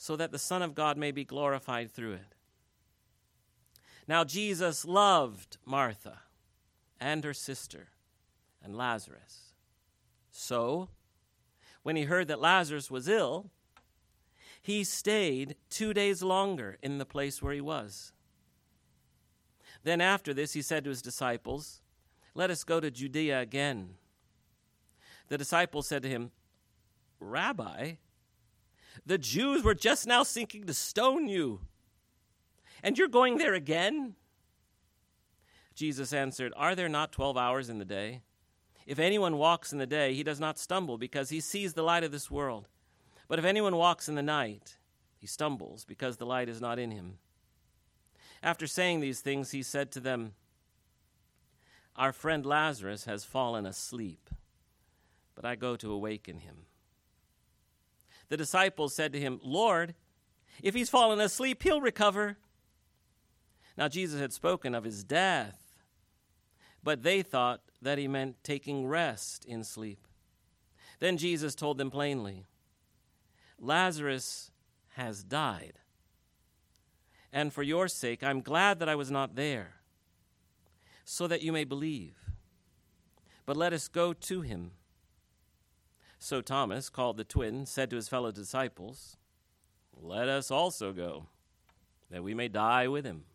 so that the Son of God may be glorified through it. Now Jesus loved Martha and her sister and Lazarus. So, when he heard that Lazarus was ill, he stayed 2 days longer in the place where he was. Then after this he said to his disciples, "Let us go to Judea again." The disciples said to him, "Rabbi, the Jews were just now seeking to stone you, and you're going there again?" Jesus answered, "Are there not 12 hours in the day? If anyone walks in the day, he does not stumble, because he sees the light of this world. But if anyone walks in the night, he stumbles, because the light is not in him." After saying these things, he said to them, "Our friend Lazarus has fallen asleep, but I go to awaken him." The disciples said to him, "Lord, if he's fallen asleep, he'll recover." Now Jesus had spoken of his death, but they thought that he meant taking rest in sleep. Then Jesus told them plainly, "Lazarus has died, and for your sake I'm glad that I was not there, so that you may believe. But let us go to him." So Thomas, called the twin, said to his fellow disciples, "Let us also go, that we may die with him."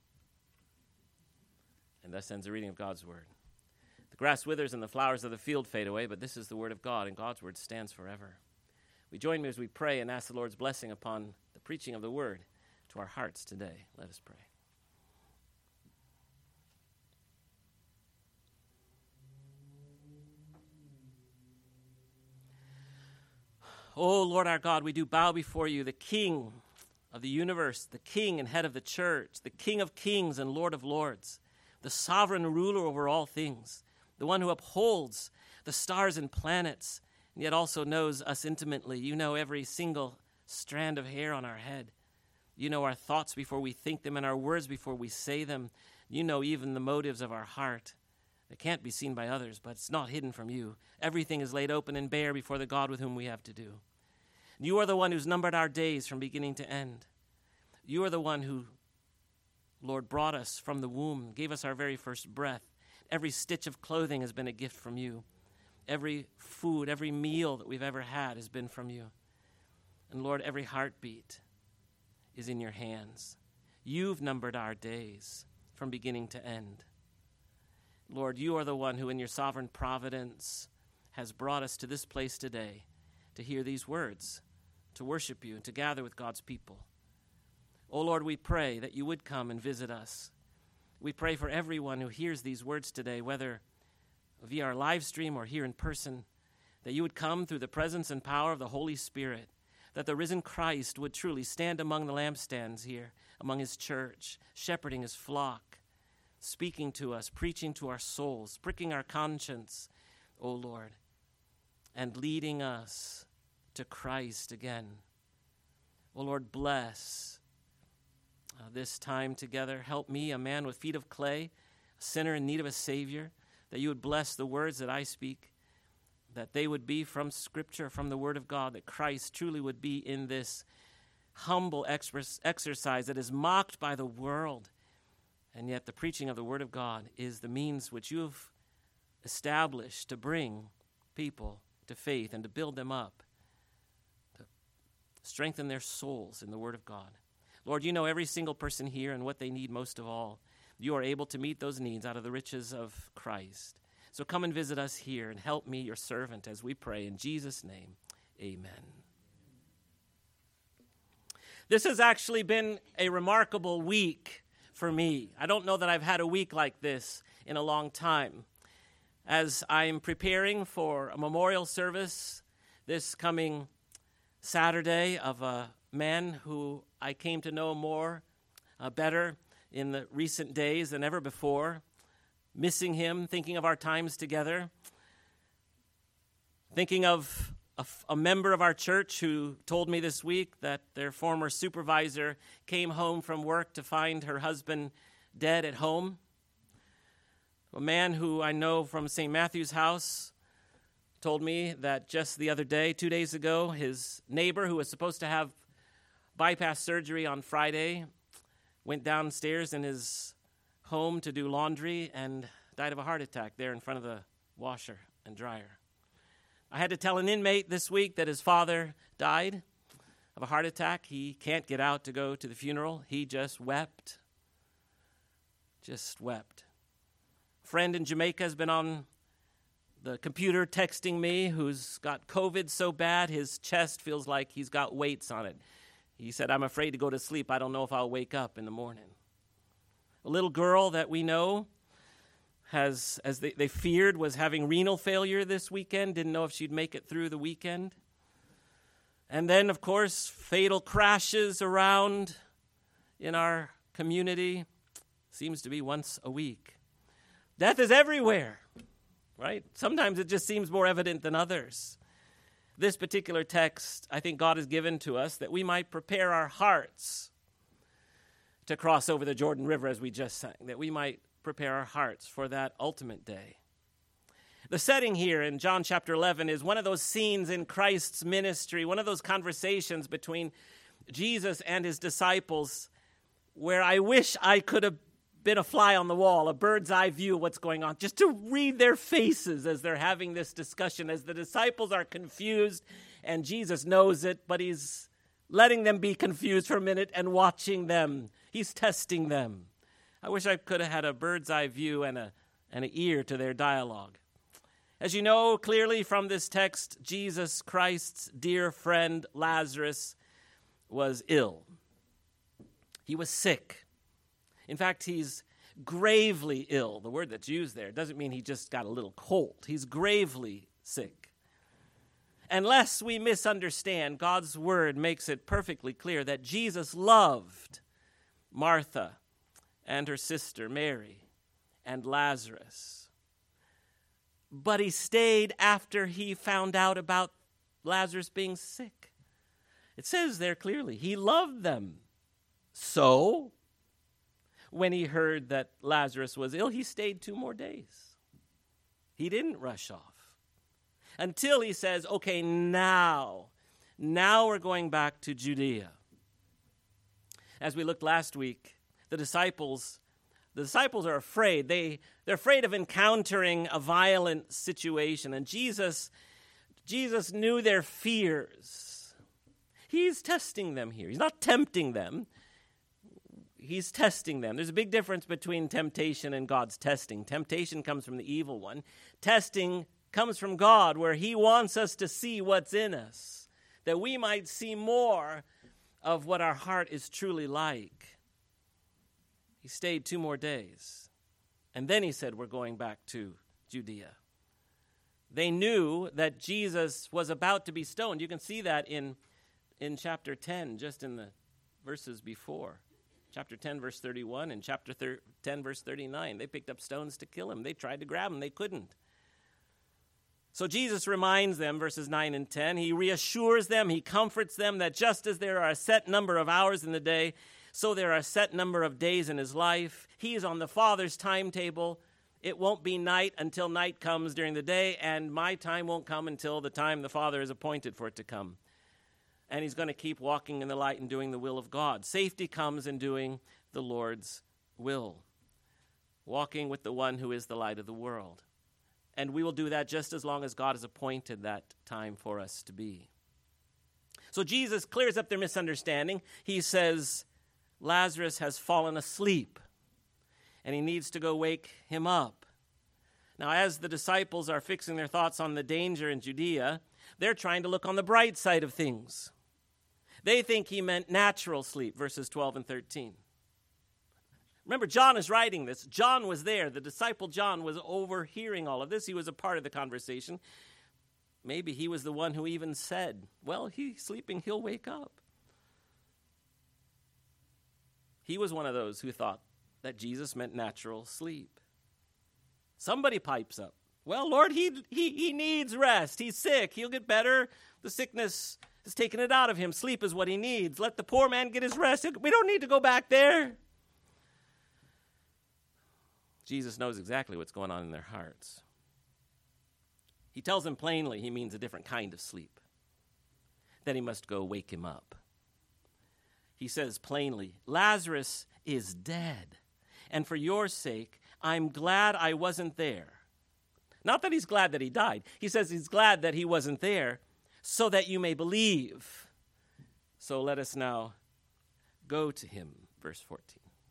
And thus ends the reading of God's word. The grass withers and the flowers of the field fade away, but this is the word of God, and God's word stands forever. We join me as we pray and ask the Lord's blessing upon the preaching of the word to our hearts today. Let us pray. Oh, Lord our God, we do bow before you, the King of the universe, the King and head of the church, the King of kings and Lord of lords, the sovereign ruler over all things, the one who upholds the stars and planets, and yet also knows us intimately. You know every single strand of hair on our head. You know our thoughts before we think them and our words before we say them. You know even the motives of our heart. That can't be seen by others, but it's not hidden from you. Everything is laid open and bare before the God with whom we have to do. You are the one who's numbered our days from beginning to end. You are the one who, Lord, brought us from the womb, gave us our very first breath. Every stitch of clothing has been a gift from you. Every food, every meal that we've ever had has been from you. And Lord, every heartbeat is in your hands. You've numbered our days from beginning to end. Lord, you are the one who in your sovereign providence has brought us to this place today to hear these words, to worship you, and to gather with God's people. Oh Lord, we pray that you would come and visit us. We pray for everyone who hears these words today, whether via our live stream or here in person, that you would come through the presence and power of the Holy Spirit, that the risen Christ would truly stand among the lampstands here, among his church, shepherding his flock, speaking to us, preaching to our souls, pricking our conscience, O Lord, and leading us to Christ again. O Lord, bless this time together. Help me, a man with feet of clay, a sinner in need of a Savior, that you would bless the words that I speak, that they would be from Scripture, from the Word of God, that Christ truly would be in this humble exercise that is mocked by the world. And yet the preaching of the Word of God is the means which you have established to bring people to faith and to build them up, to strengthen their souls in the Word of God. Lord, you know every single person here and what they need most of all. You are able to meet those needs out of the riches of Christ. So come and visit us here and help me, your servant, as we pray. In Jesus' name, amen. This has actually been a remarkable week for me. I don't know that I've had a week like this in a long time. As I'm preparing for a memorial service this coming Saturday of a man who I came to know better in the recent days than ever before, missing him, thinking of our times together, thinking of a member of our church who told me this week that their former supervisor came home from work to find her husband dead at home. A man who I know from St. Matthew's house told me that just the other day, 2 days ago, his neighbor, who was supposed to have bypass surgery on Friday, went downstairs in his home to do laundry, and died of a heart attack there in front of the washer and dryer. I had to tell an inmate this week that his father died of a heart attack. He can't get out to go to the funeral. He just wept. Just wept. A friend in Jamaica has been on the computer texting me who's got COVID so bad his chest feels like he's got weights on it. He said, I'm afraid to go to sleep. I don't know if I'll wake up in the morning. A little girl that we know has, as they feared, was having renal failure this weekend, didn't know if she'd make it through the weekend. And then, of course, fatal crashes around in our community. Seems to be once a week. Death is everywhere, right? Sometimes it just seems more evident than others. This particular text, I think God has given to us that we might prepare our hearts to cross over the Jordan River, as we just sang, that we might prepare our hearts for that ultimate day. The setting here in John chapter 11 is one of those scenes in Christ's ministry, one of those conversations between Jesus and his disciples where I wish I could have been a fly on the wall, a bird's eye view of what's going on, just to read their faces as they're having this discussion, as the disciples are confused, and Jesus knows it, but he's letting them be confused for a minute and watching them. He's testing them. I wish I could have had a bird's eye view and an ear to their dialogue. As you know clearly from this text, Jesus Christ's dear friend Lazarus was ill. He was sick. In fact, he's gravely ill. The word that's used there doesn't mean he just got a little cold. He's gravely sick. Unless we misunderstand, God's word makes it perfectly clear that Jesus loved Martha and her sister Mary and Lazarus. But he stayed after he found out about Lazarus being sick. It says there clearly, he loved them. So, when he heard that Lazarus was ill, he stayed 2 more days. He didn't rush off until he says, okay, now we're going back to Judea. As we looked last week, the disciples are afraid. They're afraid of encountering a violent situation, and Jesus knew their fears. He's testing them here. He's not tempting them. He's testing them. There's a big difference between temptation and God's testing. Temptation comes from the evil one. Testing comes from God, where he wants us to see what's in us, that we might see more of what our heart is truly like. He stayed 2 more days. And then he said, we're going back to Judea. They knew that Jesus was about to be stoned. You can see that in chapter 10, just in the verses before. Chapter 10, verse 31, and chapter 10, verse 39. They picked up stones to kill him. They tried to grab him. They couldn't. So Jesus reminds them, verses 9 and 10, he reassures them, he comforts them that just as there are a set number of hours in the day, so there are a set number of days in his life. He is on the Father's timetable. It won't be night until night comes during the day, and my time won't come until the time the Father has appointed for it to come. And he's going to keep walking in the light and doing the will of God. Safety comes in doing the Lord's will, walking with the one who is the light of the world. And we will do that just as long as God has appointed that time for us to be. So Jesus clears up their misunderstanding. He says, Lazarus has fallen asleep, and he needs to go wake him up. Now, as the disciples are fixing their thoughts on the danger in Judea, they're trying to look on the bright side of things. They think he meant natural sleep, verses 12 and 13. Remember, John is writing this. John was there. The disciple John was overhearing all of this. He was a part of the conversation. Maybe he was the one who even said, well, he's sleeping, he'll wake up. He was one of those who thought that Jesus meant natural sleep. Somebody pipes up. Well, Lord, he needs rest. He's sick. He'll get better. The sickness has taken it out of him. Sleep is what he needs. Let the poor man get his rest. We don't need to go back there. Jesus knows exactly what's going on in their hearts. He tells them plainly he means a different kind of sleep, that he must go wake him up. he says plainly, Lazarus is dead, and for your sake, I'm glad I wasn't there. Not that he's glad that he died. He says he's glad that he wasn't there so that you may believe. So let us now go to him. Verse 14.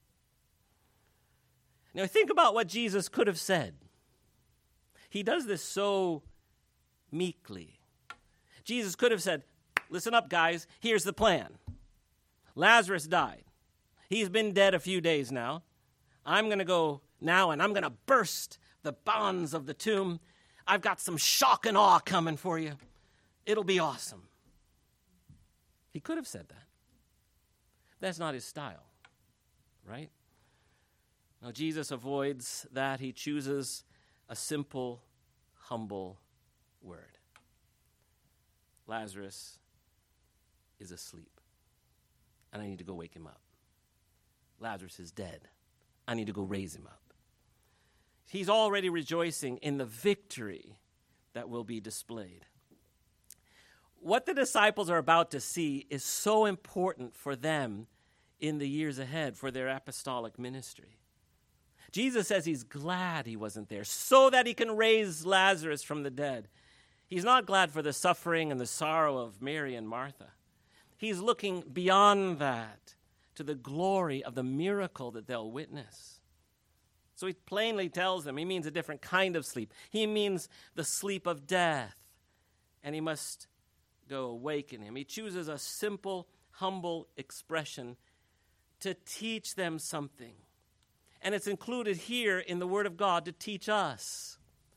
Now think about what Jesus could have said. He does this so meekly. Jesus could have said, listen up, guys, here's the plan. Lazarus died. He's been dead a few days now. I'm going to go now and I'm going to burst the bonds of the tomb. I've got some shock and awe coming for you. It'll be awesome. He could have said that. That's not his style, right? Now, Jesus avoids that. He chooses a simple, humble word. Lazarus is asleep, and I need to go wake him up. Lazarus is dead. I need to go raise him up. He's already rejoicing in the victory that will be displayed. What the disciples are about to see is so important for them in the years ahead for their apostolic ministry. Jesus says he's glad he wasn't there so that he can raise Lazarus from the dead. He's not glad for the suffering and the sorrow of Mary and Martha. He's looking beyond that to the glory of the miracle that they'll witness. So he plainly tells them he means a different kind of sleep. He means the sleep of death, and he must go awaken him. He chooses a simple, humble expression to teach them something. And it's included here in the Word of God to teach us.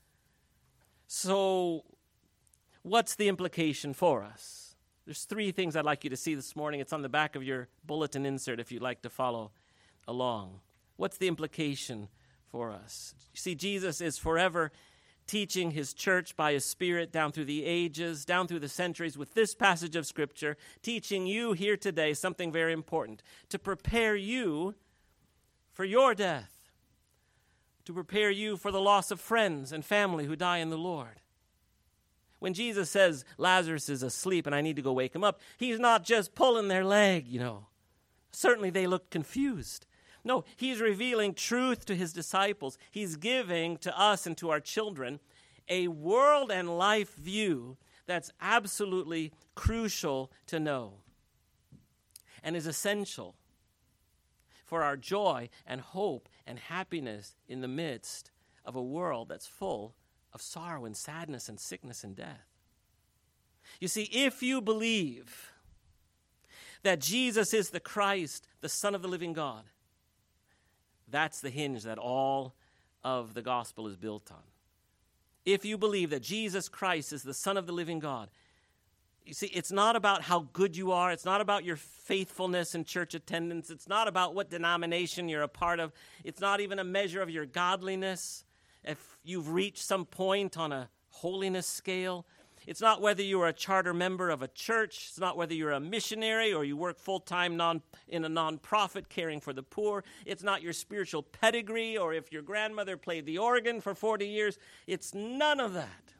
So, what's the implication for us? There's three things I'd like you to see this morning. It's on the back of your bulletin insert if you'd like to follow along. What's the implication for us? You see, Jesus is forever teaching his church by his Spirit down through the ages, down through the centuries with this passage of Scripture, teaching you here today something very important, to prepare you for your death, to prepare you for the loss of friends and family who die in the Lord. When Jesus says Lazarus is asleep and I need to go wake him up, he's not just pulling their leg, Certainly they looked confused. No, he's revealing truth to his disciples. He's giving to us and to our children a world and life view that's absolutely crucial to know and is essential for our joy and hope and happiness in the midst of a world that's full of sorrow and sadness and sickness and death. You see, if you believe that Jesus is the Christ, the Son of the living God, that's the hinge that all of the gospel is built on. If you believe that Jesus Christ is the Son of the living God, you see, it's not about how good you are. It's not about your faithfulness in church attendance. It's not about what denomination you're a part of. It's not even a measure of your godliness. If you've reached some point on a holiness scale, it's not whether you are a charter member of a church. It's not whether you're a missionary or you work full-time in a nonprofit caring for the poor. It's not your spiritual pedigree or if your grandmother played the organ for 40 years. It's none of that.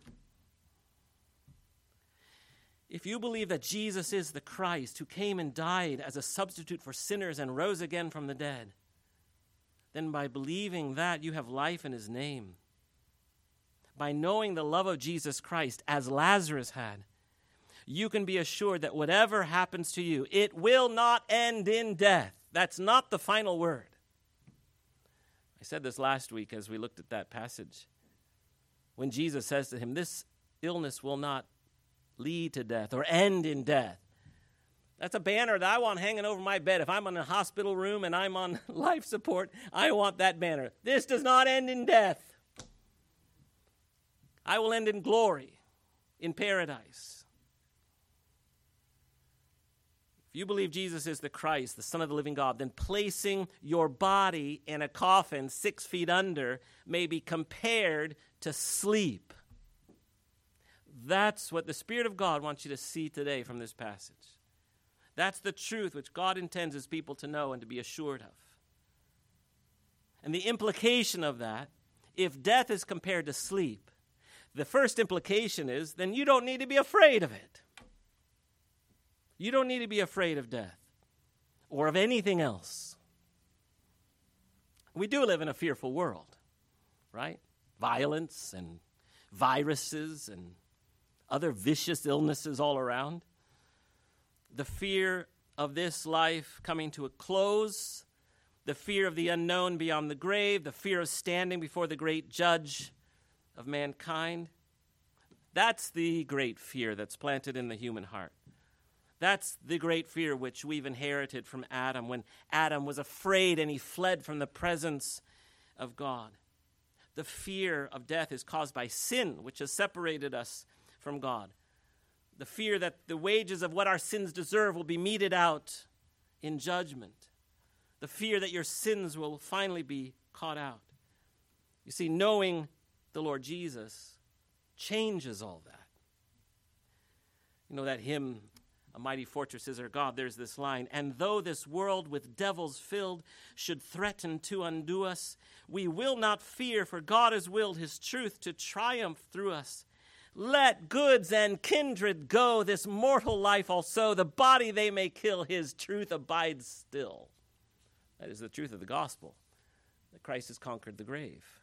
If you believe that Jesus is the Christ who came and died as a substitute for sinners and rose again from the dead, then by believing that, you have life in his name. By knowing the love of Jesus Christ, as Lazarus had, you can be assured that whatever happens to you, it will not end in death. That's not the final word. I said this last week as we looked at that passage. When Jesus says to him, this illness will not lead to death or end in death. That's a banner that I want hanging over my bed. If I'm in a hospital room and I'm on life support, I want that banner. This does not end in death. I will end in glory, in paradise. If you believe Jesus is the Christ, the Son of the living God, then placing your body in a coffin 6 feet under may be compared to sleep. That's what the Spirit of God wants you to see today from this passage. That's the truth which God intends his people to know and to be assured of. And the implication of that, if death is compared to sleep, the first implication is then you don't need to be afraid of it. You don't need to be afraid of death. or of anything else. We do live in a fearful world, right? Violence and viruses and other vicious illnesses all around. The fear of this life coming to a close, the fear of the unknown beyond the grave, the fear of standing before the great judge of mankind. That's the great fear that's planted in the human heart. That's the great fear which we've inherited from Adam, when Adam was afraid and he fled from the presence of God. The fear of death is caused by sin, which has separated us from God. The fear that the wages of what our sins deserve will be meted out in judgment. The fear that your sins will finally be caught out. You see, knowing the Lord Jesus changes all that. You know that hymn, "A Mighty Fortress is Our God," there's this line, "And though this world with devils filled should threaten to undo us, we will not fear, for God has willed his truth to triumph through us. Let goods and kindred go, this mortal life also, the body they may kill, his truth abides still." That is the truth of the gospel, that Christ has conquered the grave.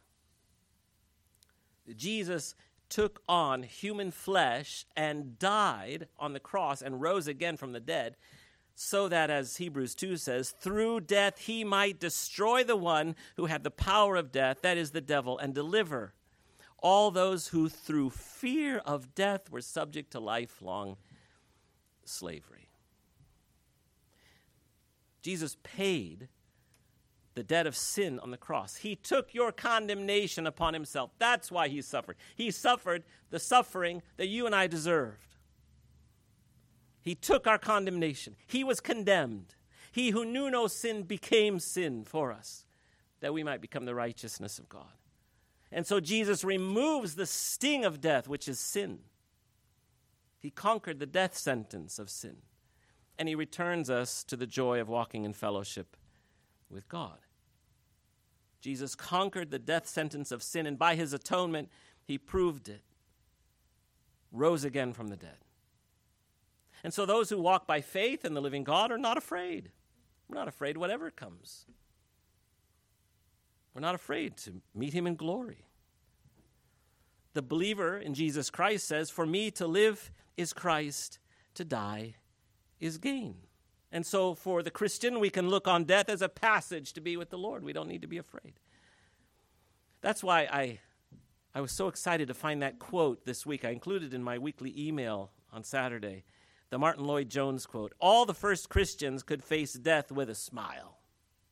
Jesus took on human flesh and died on the cross and rose again from the dead, so that, as Hebrews 2 says, through death he might destroy the one who had the power of death, that is the devil, and deliver all those who through fear of death were subject to lifelong slavery. Jesus paid the debt of sin on the cross. He took your condemnation upon himself. That's why he suffered. He suffered the suffering that you and I deserved. He took our condemnation. He was condemned. He who knew no sin became sin for us, that we might become the righteousness of God. And so Jesus removes the sting of death, which is sin. He conquered the death sentence of sin. And he returns us to the joy of walking in fellowship with God. Jesus conquered the death sentence of sin, and by his atonement, he proved it. Rose again from the dead. And so those who walk by faith in the living God are not afraid. We're not afraid whatever comes. We're not afraid to meet him in glory. The believer in Jesus Christ says, "For me to live is Christ, to die is gain." And so for the Christian, we can look on death as a passage to be with the Lord. We don't need to be afraid. That's why I was so excited to find that quote this week. I included in my weekly email on Saturday, the Martin Lloyd-Jones quote. "All the first Christians could face death with a smile."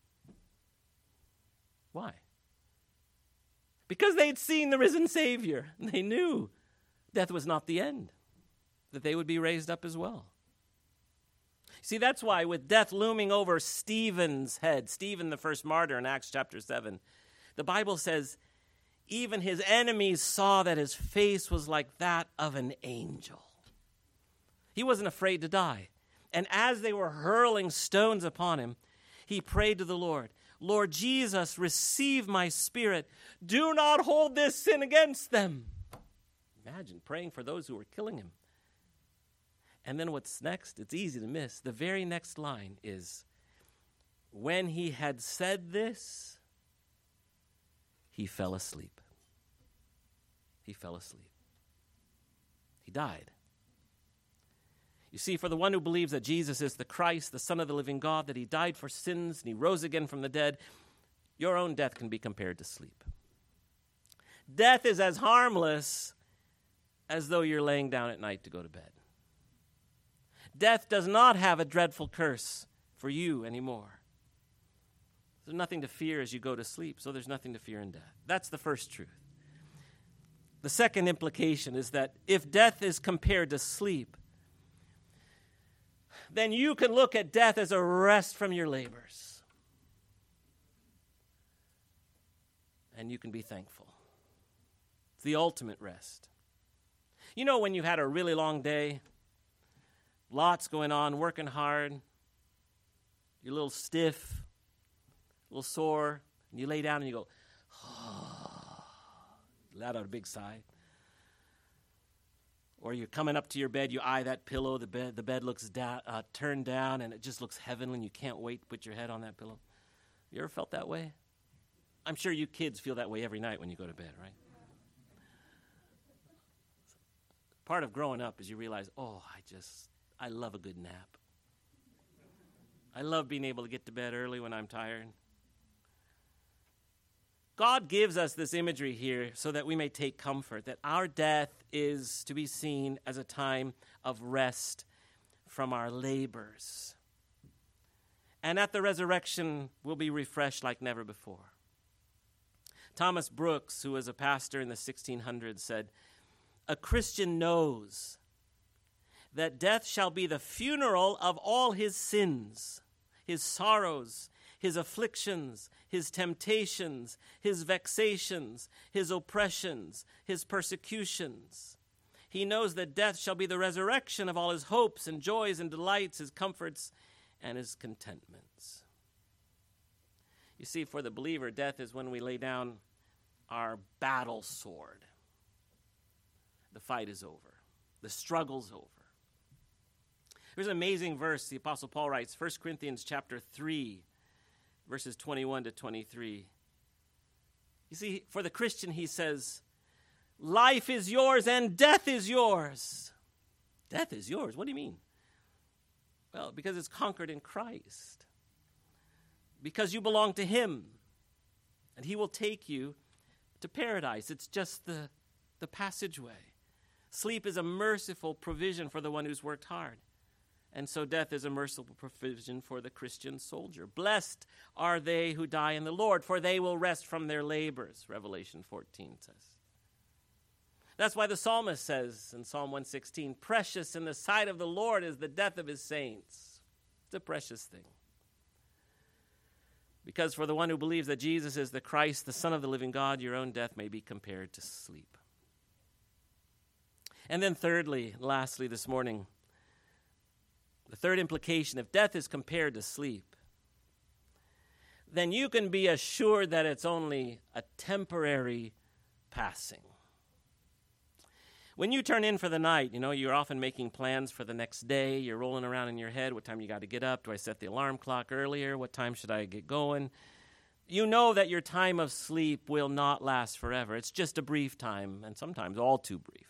Why? Because they'd seen the risen Savior. And they knew death was not the end, that they would be raised up as well. See, that's why with death looming over Stephen's head, Stephen, the first martyr in Acts chapter 7, the Bible says, even his enemies saw that his face was like that of an angel. He wasn't afraid to die. And as they were hurling stones upon him, he prayed to the Lord, "Lord Jesus, receive my spirit. Do not hold this sin against them." Imagine praying for those who were killing him. And then what's next? It's easy to miss. The very next line is, "When he had said this, he fell asleep." He fell asleep. He died. You see, for the one who believes that Jesus is the Christ, the Son of the living God, that he died for sins and he rose again from the dead, your own death can be compared to sleep. Death is as harmless as though you're laying down at night to go to bed. Death does not have a dreadful curse for you anymore. There's nothing to fear as you go to sleep, so there's nothing to fear in death. That's the first truth. The second implication is that if death is compared to sleep, then you can look at death as a rest from your labors. And you can be thankful. It's the ultimate rest. You know, when you've had a really long day, lots going on, working hard, you're a little stiff, a little sore, and you lay down and you go, oh, let out a big sigh. Or you're coming up to your bed, you eye that pillow, the bed looks turned down, and it just looks heavenly, and you can't wait to put your head on that pillow. You ever felt that way? I'm sure you kids feel that way every night when you go to bed, right? Part of growing up is you realize, I love a good nap. I love being able to get to bed early when I'm tired. God gives us this imagery here so that we may take comfort, that our death is to be seen as a time of rest from our labors. And at the resurrection, we'll be refreshed like never before. Thomas Brooks, who was a pastor in the 1600s, said, "A Christian knows that death shall be the funeral of all his sins, his sorrows, his afflictions, his temptations, his vexations, his oppressions, his persecutions. He knows that death shall be the resurrection of all his hopes and joys and delights, his comforts and his contentments." You see, for the believer, death is when we lay down our battle sword. The fight is over. The struggle's over. There's an amazing verse the Apostle Paul writes, 1 Corinthians chapter 3, verses 21 to 23. You see, for the Christian, he says, life is yours and death is yours. Death is yours? What do you mean? Well, because it's conquered in Christ. Because you belong to him. And he will take you to paradise. It's just the passageway. Sleep is a merciful provision for the one who's worked hard. And so death is a merciful provision for the Christian soldier. Blessed are they who die in the Lord, for they will rest from their labors, Revelation 14 says. That's why the psalmist says in Psalm 116, precious in the sight of the Lord is the death of his saints. It's a precious thing. Because for the one who believes that Jesus is the Christ, the Son of the living God, your own death may be compared to sleep. And then thirdly, lastly this morning, the third implication, if death is compared to sleep, then you can be assured that it's only a temporary passing. When you turn in for the night, you're often making plans for the next day. You're rolling around in your head, what time you got to get up? Do I set the alarm clock earlier? What time should I get going? You know that your time of sleep will not last forever. It's just a brief time, and sometimes all too brief.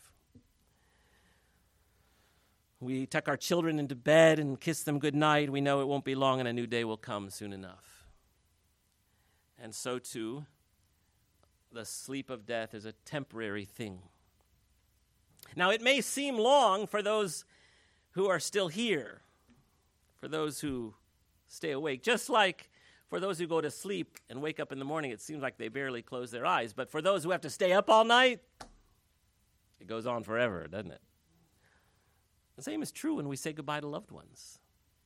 We tuck our children into bed and kiss them goodnight. We know it won't be long and a new day will come soon enough. And so too, the sleep of death is a temporary thing. Now, it may seem long for those who are still here, for those who stay awake, just like for those who go to sleep and wake up in the morning, it seems like they barely close their eyes. But for those who have to stay up all night, it goes on forever, doesn't it? The same is true when we say goodbye to loved ones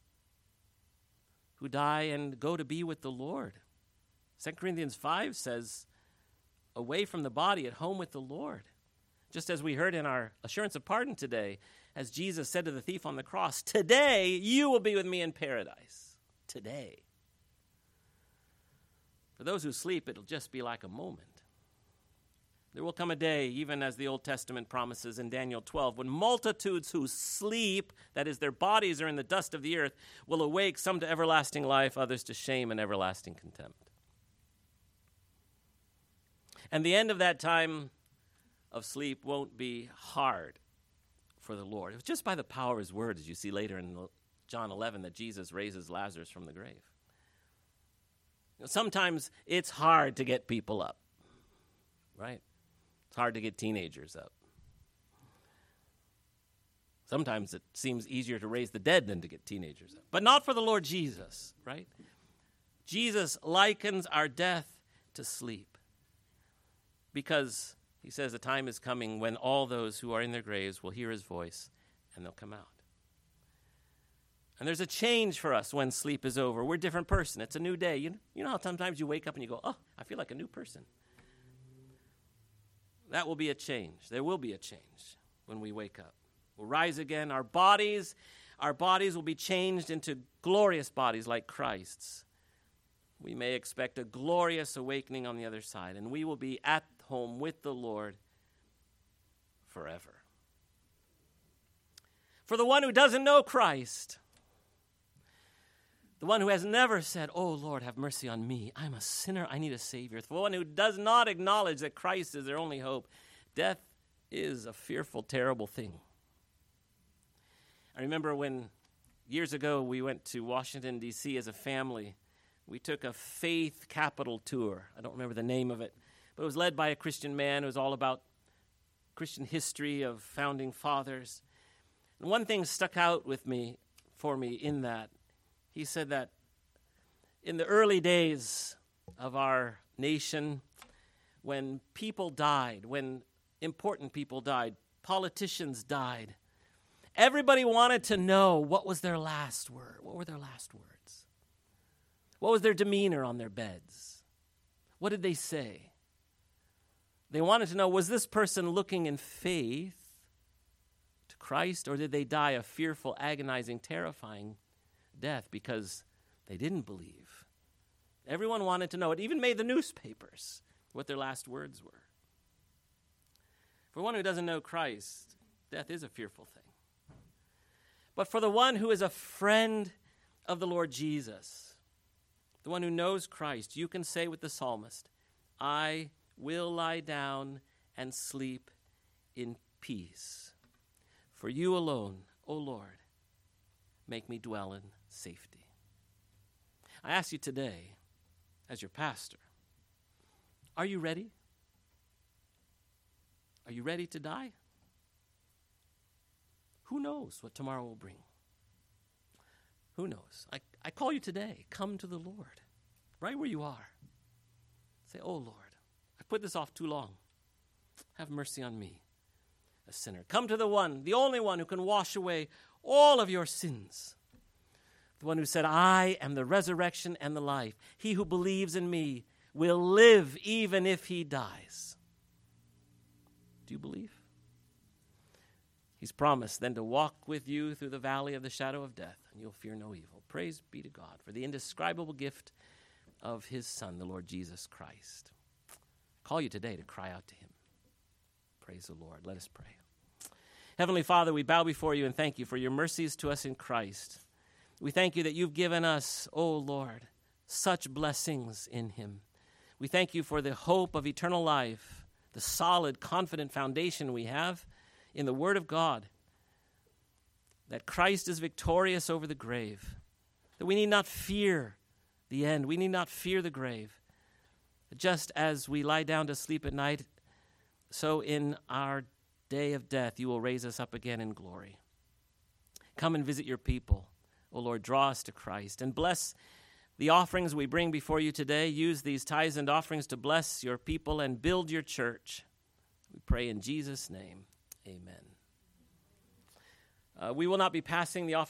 who die and go to be with the Lord. 2 Corinthians 5 says, away from the body, at home with the Lord. Just as we heard in our assurance of pardon today, as Jesus said to the thief on the cross, today you will be with me in paradise. Today. For those who sleep, it'll just be like a moment. There will come a day, even as the Old Testament promises in Daniel 12, when multitudes who sleep, that is, their bodies are in the dust of the earth, will awake, some to everlasting life, others to shame and everlasting contempt. And the end of that time of sleep won't be hard for the Lord. It was just by the power of his word, as you see later in John 11, that Jesus raises Lazarus from the grave. Sometimes it's hard to get people up, right? It's hard to get teenagers up. Sometimes it seems easier to raise the dead than to get teenagers up. But not for the Lord Jesus, right? Jesus likens our death to sleep because he says the time is coming when all those who are in their graves will hear his voice and they'll come out. And there's a change for us when sleep is over. We're a different person. It's a new day. You know how sometimes you wake up and you go, oh, I feel like a new person. That will be a change. There will be a change when we wake up. We'll rise again. Our bodies will be changed into glorious bodies like Christ's. We may expect a glorious awakening on the other side, and we will be at home with the Lord forever. For the one who doesn't know Christ, the one who has never said, "Oh, Lord, have mercy on me. I'm a sinner. I need a Savior." For the one who does not acknowledge that Christ is their only hope, death is a fearful, terrible thing. I remember when years ago we went to Washington, D.C. as a family. We took a faith capital tour. I don't remember the name of it, but it was led by a Christian man. It was all about Christian history of founding fathers. And one thing stuck out for me in that. He said that in the early days of our nation, when people died, when important people died, politicians died, everybody wanted to know what was their last word. What were their last words? What was their demeanor on their beds? What did they say? They wanted to know, was this person looking in faith to Christ, or did they die a fearful, agonizing, terrifying death because they didn't believe? Everyone wanted to know. It even made the newspapers what their last words were. For one who doesn't know Christ, death is a fearful thing. But for the one who is a friend of the Lord Jesus, the one who knows Christ, you can say with the psalmist, "I will lie down and sleep in peace. For you alone, O Lord, make me dwell in safety." I ask you today, as your pastor, are you ready? Are you ready to die? Who knows what tomorrow will bring? Who knows? I call you today. Come to the Lord, right where you are. Say, "Oh Lord, I put this off too long. Have mercy on me, a sinner." Come to the one, the only one who can wash away all of your sins. The one who said, "I am the resurrection and the life. He who believes in me will live even if he dies." Do you believe? He's promised then to walk with you through the valley of the shadow of death, and you'll fear no evil. Praise be to God for the indescribable gift of his Son, the Lord Jesus Christ. I call you today to cry out to him. Praise the Lord. Let us pray. Heavenly Father, we bow before you and thank you for your mercies to us in Christ. We thank you that you've given us, O Lord, such blessings in him. We thank you for the hope of eternal life, the solid, confident foundation we have in the Word of God, that Christ is victorious over the grave, that we need not fear the end. We need not fear the grave. Just as we lie down to sleep at night, so in our day of death you will raise us up again in glory. Come and visit your people. O Lord, draw us to Christ and bless the offerings we bring before you today. Use these tithes and offerings to bless your people and build your church. We pray in Jesus' name. Amen. We will not be passing the offering